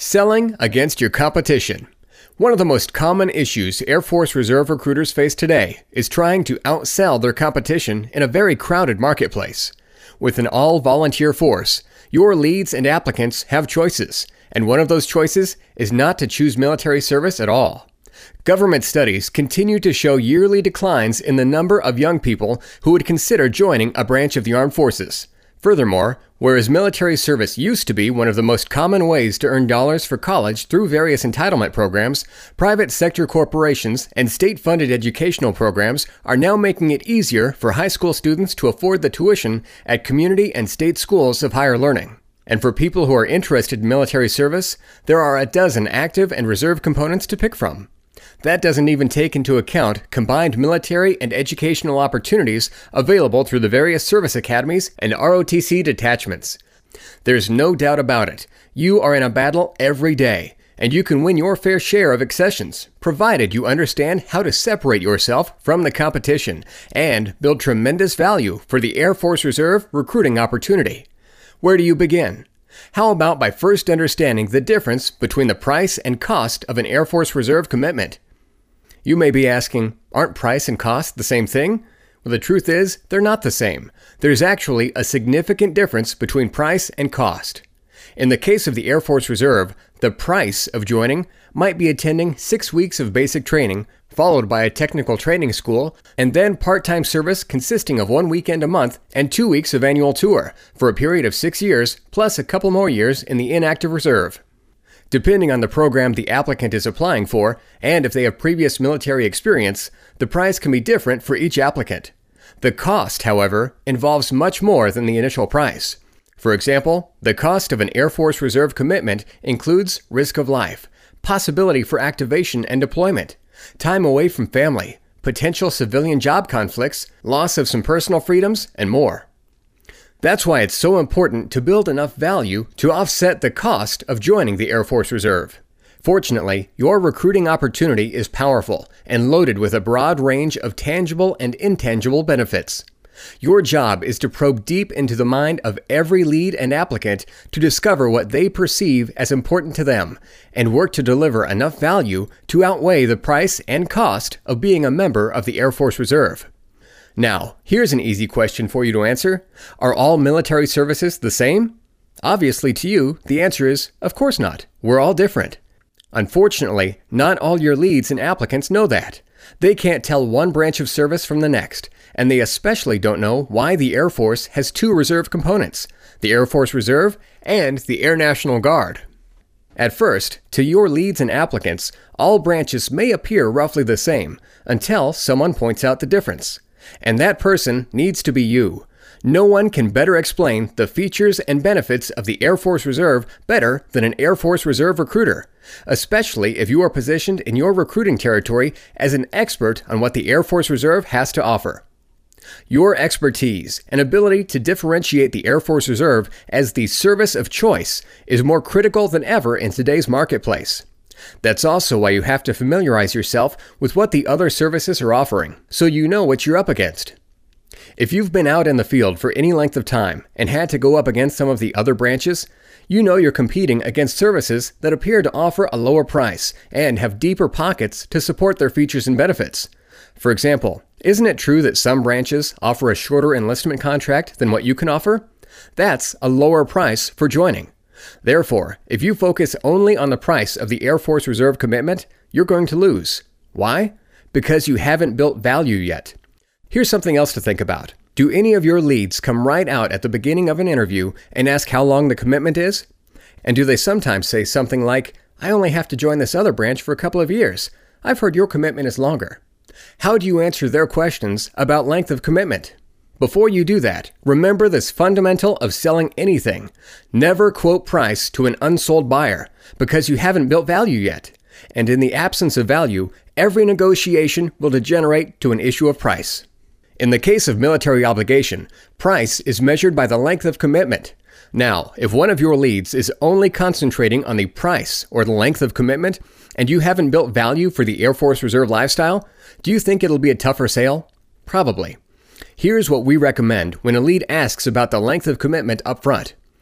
Selling against your competition. One of the most common issues Air Force Reserve recruiters face today is trying to outsell their competition in a very crowded marketplace. With an all-volunteer force, your leads and applicants have choices, and one of those choices is not to choose military service at all. Government studies continue to show yearly declines in the number of young people who would consider joining a branch of the armed forces. Furthermore, whereas military service used to be one of the most common ways to earn dollars for college through various entitlement programs, private sector corporations and state-funded educational programs are now making it easier for high school students to afford the tuition at community and state schools of higher learning. And for people who are interested in military service, there are a dozen active and reserve components to pick from. That doesn't even take into account combined military and educational opportunities available through the various service academies and ROTC detachments. There's no doubt about it. You are in a battle every day, and you can win your fair share of accessions, provided you understand how to separate yourself from the competition and build tremendous value for the Air Force Reserve recruiting opportunity. Where do you begin? How about by first understanding the difference between the price and cost of an Air Force Reserve commitment? You may be asking, aren't price and cost the same thing? Well, the truth is, they're not the same. There's actually a significant difference between price and cost. In the case of the Air Force Reserve, the price of joining might be attending 6 weeks of basic training, followed by a technical training school, and then part-time service consisting of 1 weekend a month and 2 weeks of annual tour for a period of 6 years, plus a couple more years in the inactive reserve. Depending on the program the applicant is applying for, and if they have previous military experience, the price can be different for each applicant. The cost, however, involves much more than the initial price. For example, the cost of an Air Force Reserve commitment includes risk of life, possibility for activation and deployment, time away from family, potential civilian job conflicts, loss of some personal freedoms, and more. That's why it's so important to build enough value to offset the cost of joining the Air Force Reserve. Fortunately, your recruiting opportunity is powerful and loaded with a broad range of tangible and intangible benefits. Your job is to probe deep into the mind of every lead and applicant to discover what they perceive as important to them and work to deliver enough value to outweigh the price and cost of being a member of the Air Force Reserve. Now, here's an easy question for you to answer. Are all military services the same? Obviously, to you, the answer is, of course not. We're all different. Unfortunately, not all your leads and applicants know that. They can't tell one branch of service from the next, and they especially don't know why the Air Force has 2 reserve components, the Air Force Reserve and the Air National Guard. At first, to your leads and applicants, all branches may appear roughly the same until someone points out the difference. And that person needs to be you. No one can better explain the features and benefits of the Air Force Reserve better than an Air Force Reserve recruiter, especially if you are positioned in your recruiting territory as an expert on what the Air Force Reserve has to offer. Your expertise and ability to differentiate the Air Force Reserve as the service of choice is more critical than ever in today's marketplace. That's also why you have to familiarize yourself with what the other services are offering, so you know what you're up against. If you've been out in the field for any length of time and had to go up against some of the other branches, you know you're competing against services that appear to offer a lower price and have deeper pockets to support their features and benefits. For example, isn't it true that some branches offer a shorter enlistment contract than what you can offer? That's a lower price for joining. Therefore, if you focus only on the price of the Air Force Reserve commitment, you're going to lose. Why? Because you haven't built value yet. Here's something else to think about. Do any of your leads come right out at the beginning of an interview and ask how long the commitment is? And do they sometimes say something like, I only have to join this other branch for a couple of years. I've heard your commitment is longer. How do you answer their questions about length of commitment? Before you do that, remember this fundamental of selling anything. Never quote price to an unsold buyer because you haven't built value yet. And in the absence of value, every negotiation will degenerate to an issue of price. In the case of military obligation, price is measured by the length of commitment. Now, if one of your leads is only concentrating on the price or the length of commitment, and you haven't built value for the Air Force Reserve lifestyle, do you think it'll be a tougher sale? Probably. Here's what we recommend when a lead asks about the length of commitment up front.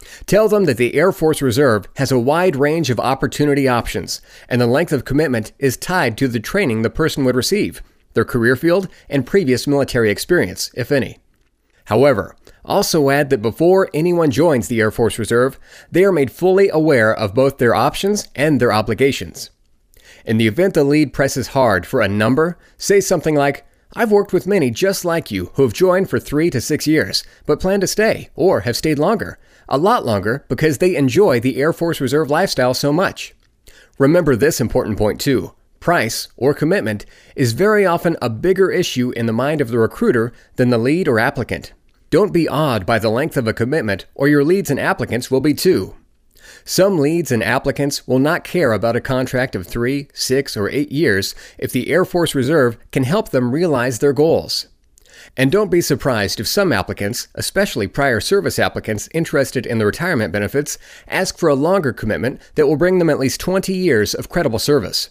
Tell them that the Air Force Reserve has a wide range of opportunity options, and the length of commitment is tied to the training the person would receive, their career field, and previous military experience, if any. However, also add that before anyone joins the Air Force Reserve, they are made fully aware of both their options and their obligations. In the event the lead presses hard for a number, say something like, "I've worked with many just like you who have joined for 3 to 6 years, but plan to stay, or have stayed longer, a lot longer because they enjoy the Air Force Reserve lifestyle so much." Remember this important point too. Price, or commitment, is very often a bigger issue in the mind of the recruiter than the lead or applicant. Don't be awed by the length of a commitment, or your leads and applicants will be too. Some leads and applicants will not care about a contract of 3, 6, or 8 years if the Air Force Reserve can help them realize their goals. And don't be surprised if some applicants, especially prior service applicants interested in the retirement benefits, ask for a longer commitment that will bring them at least 20 years of credible service.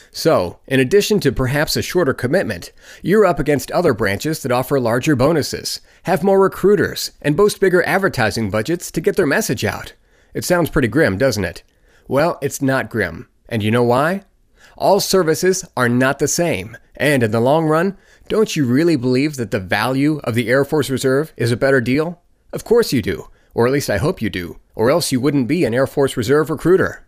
So, in addition to perhaps a shorter commitment, you're up against other branches that offer larger bonuses, have more recruiters, and boast bigger advertising budgets to get their message out. It sounds pretty grim, doesn't it? Well, it's not grim. And you know why? All services are not the same. And in the long run, don't you really believe that the value of the Air Force Reserve is a better deal? Of course you do. Or at least I hope you do. Or else you wouldn't be an Air Force Reserve recruiter.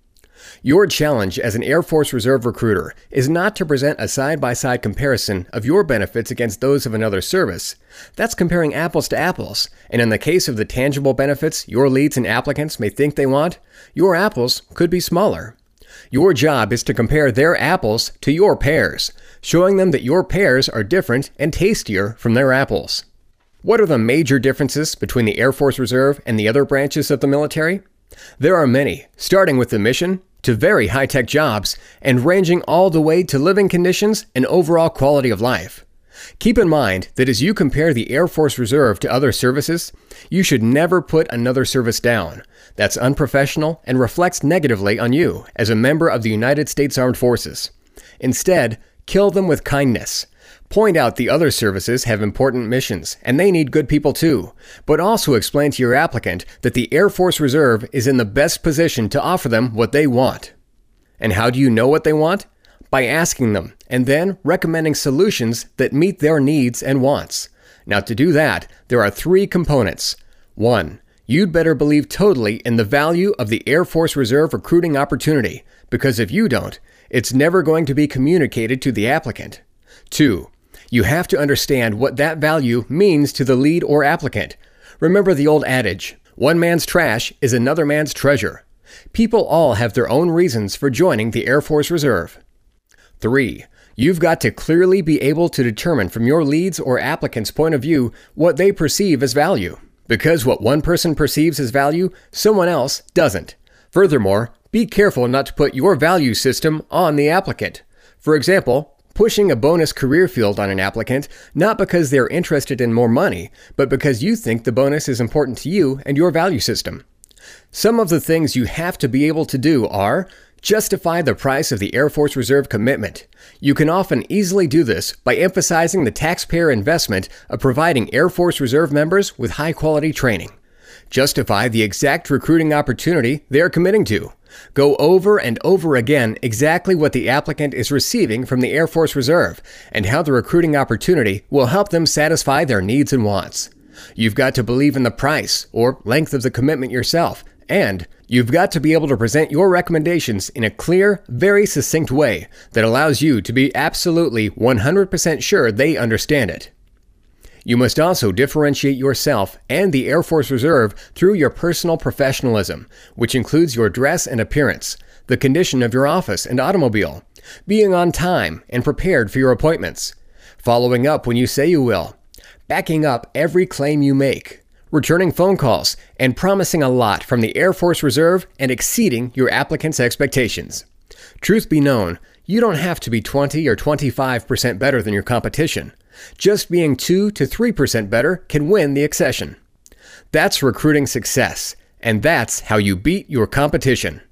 Your challenge as an Air Force Reserve recruiter is not to present a side-by-side comparison of your benefits against those of another service. That's comparing apples to apples, and in the case of the tangible benefits your leads and applicants may think they want, your apples could be smaller. Your job is to compare their apples to your pears, showing them that your pears are different and tastier from their apples. What are the major differences between the Air Force Reserve and the other branches of the military? There are many, starting with the mission, to very high-tech jobs, and ranging all the way to living conditions and overall quality of life. Keep in mind that as you compare the Air Force Reserve to other services, you should never put another service down. That's unprofessional and reflects negatively on you as a member of the United States Armed Forces. Instead, kill them with kindness. Point out the other services have important missions, and they need good people too, but also explain to your applicant that the Air Force Reserve is in the best position to offer them what they want. And how do you know what they want? By asking them, and then recommending solutions that meet their needs and wants. Now to do that, there are 3 components. 1. You'd better believe totally in the value of the Air Force Reserve recruiting opportunity, because if you don't, it's never going to be communicated to the applicant. 2. You have to understand what that value means to the lead or applicant. Remember the old adage, one man's trash is another man's treasure. People all have their own reasons for joining the Air Force Reserve. 3. You've got to clearly be able to determine from your leads or applicant's point of view what they perceive as value. Because what one person perceives as value, someone else doesn't. Furthermore, be careful not to put your value system on the applicant. For example, pushing a bonus career field on an applicant, not because they're interested in more money, but because you think the bonus is important to you and your value system. Some of the things you have to be able to do are justify the price of the Air Force Reserve commitment. You can often easily do this by emphasizing the taxpayer investment of providing Air Force Reserve members with high-quality training. Justify the exact recruiting opportunity they are committing to. Go over and over again exactly what the applicant is receiving from the Air Force Reserve and how the recruiting opportunity will help them satisfy their needs and wants. You've got to believe in the price or length of the commitment yourself, and you've got to be able to present your recommendations in a clear, very succinct way that allows you to be absolutely 100% sure they understand it. You must also differentiate yourself and the Air Force Reserve through your personal professionalism, which includes your dress and appearance, the condition of your office and automobile, being on time and prepared for your appointments, following up when you say you will, backing up every claim you make, returning phone calls, and promising a lot from the Air Force Reserve and exceeding your applicant's expectations. Truth be known, you don't have to be 20 or 25% better than your competition. Just being 2 to 3% better can win the accession. That's recruiting success, and that's how you beat your competition.